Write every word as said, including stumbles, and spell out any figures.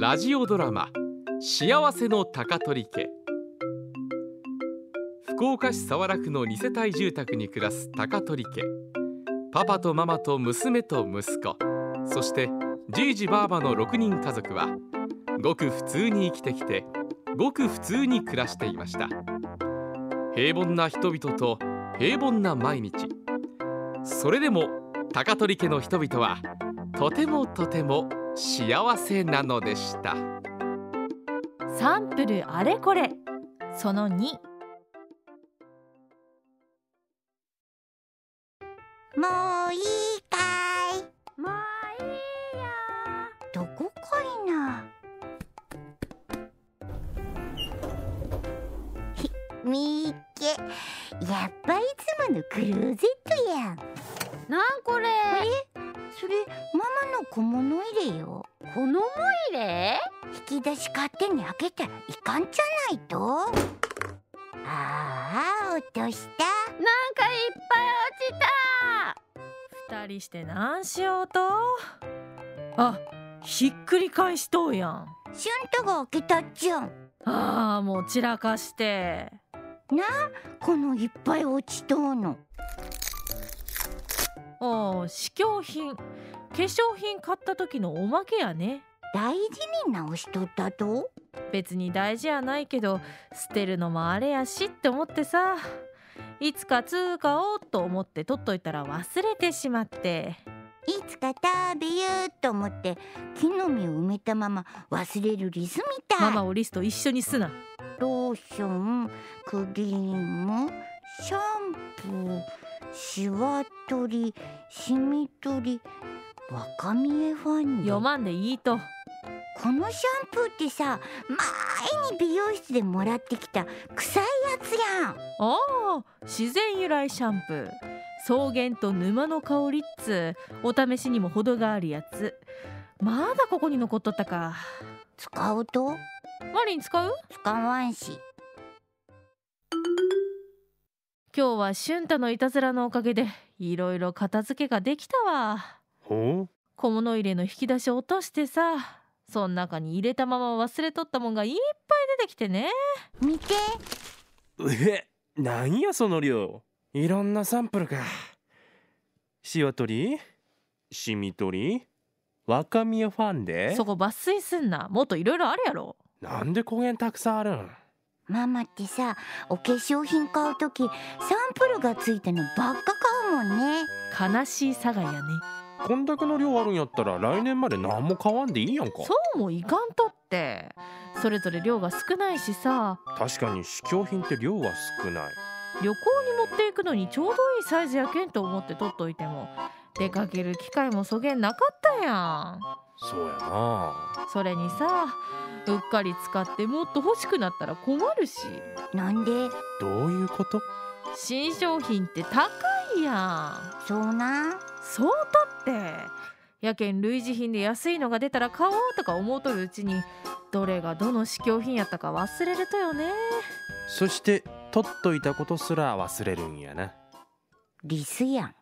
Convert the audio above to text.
ラジオドラマ幸せの高取家。福岡市早良区のに世帯住宅に暮らす高取家。パパとママと娘と息子、そしてじいじばあばのろくにん家族はごく普通に生きてきて、ごく普通に暮らしていました。平凡な人々と平凡な毎日。それでも高取家の人々はとてもとても幸せなのでした。 サンプルあれこれそのに。 もういいかい？ もういいよ。 どこかいな。ひ、みっけ。やっぱいつものクローゼットやん。 なんこれ？ え？それママの小物入れよ。 この入れ？ 引き出し勝手に開けたらいかんじゃないと。ああ、落とした。 なんかいっぱい落ちた。二人してなんしようと。あ、ひっくり返しとうやん。 シュントが開けたっちゃん。 ああ、もう散らかして。 な、このいっぱい落ちとうの。 おお、試供品。化粧品買った時のおまけやね。 大事に直しとったと。 別に大事やないけど捨てるのもあれやしって思ってさ、いつか使おうと思って取っといたら忘れてしまって、 いつか食べようと思って木の実を埋めたまま忘れるリスみたい。 ママをリスと一緒にすな。 ローション、クリーム、シャンプー、シワ取り、シミ取り、若見えファンデ。 読まんでいいと。 このシャンプーってさ、前に美容室でもらってきた臭いやつやん。 ああ、自然由来シャンプー。草原と沼の香りっつお試しにも程があるやつ。まだここに残っとったか。 使うと？ マリン使う？ 使わんし。 今日は俊太のいたずらのおかげでいろいろ片付けができたわ。 ほう？ 小物入れの引き出しを落としてさ、そん中に入れたまま忘れとったもんがいっぱい出てきてね。 見て。 え、なんやその量。いろんなサンプルか。シワ取り、シミ取り、若見えファンデ。 そこ抜粋すんな。もっといろいろあるやろ。 なんで焦げんたくさんあるん？ ママってさ、お化粧品買うときサンプルがついたのばっか買うもんね。 悲しいさがやね。 こんだけの量あるんやったら来年まで何も買わんでいいやんか。 そうもいかんとって。それぞれ量が少ないしさ。 確かに試供品って量は少ない。 旅行に持っていくのにちょうどいいサイズやけんと思って取っといても、出かける機会もそげんなかったやん。 そうやな。 それにさ、うっかり使ってもっと欲しくなったら困るし。 なんで？ どういうこと？ 新商品って高いやん。 そうな。 そうとってやけん類似品で安いのが出たら買おうとか思うとるうちに、どれがどの試供品やったか忘れるとよね。 そして取っといたことすら忘れるんやな。 リスやん。